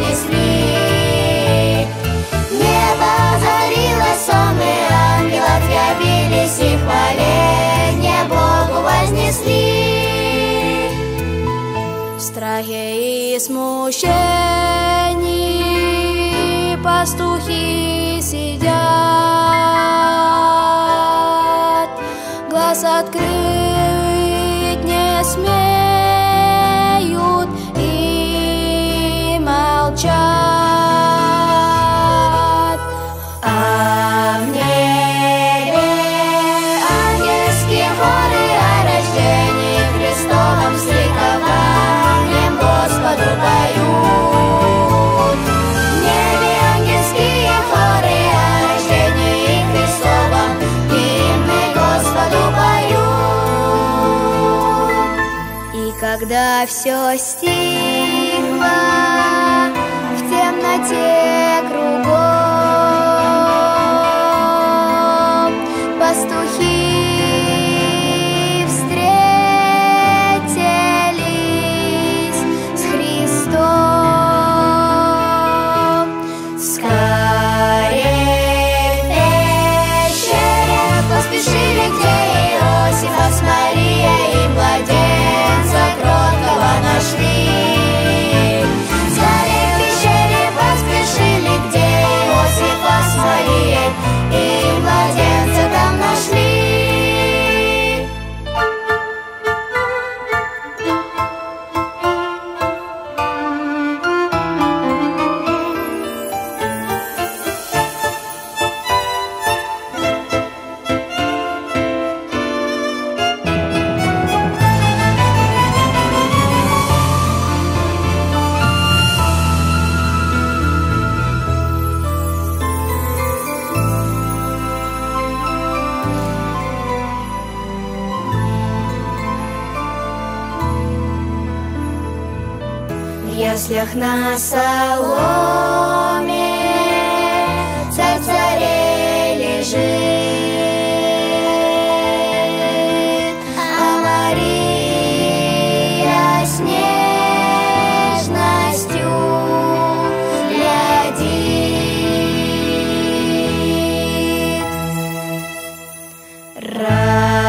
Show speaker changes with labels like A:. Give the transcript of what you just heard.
A: вознесли. Небо озарилось, сонмы ангелов явились, и хваление Богу вознесли. В страхе и смущении пастухи сидят, глаз открыть не смеют и молчат. А в небе ангельские хоры о рождении Христовом с ликованием Господу поют. В небе ангельские хоры о рождении Христовом гимны Господу поют. И когда все стихло в темноте кругом, пастухи встретились с Христом. Скорей в пещере поспешили, где Иосифа с Марией, и младенца кроткого нашли. Скорей в пещере поспешили, где Иосифа с Марией, и младенца там нашли. В яслях на соломе царь царей лежит, а Мария с нежностью глядит.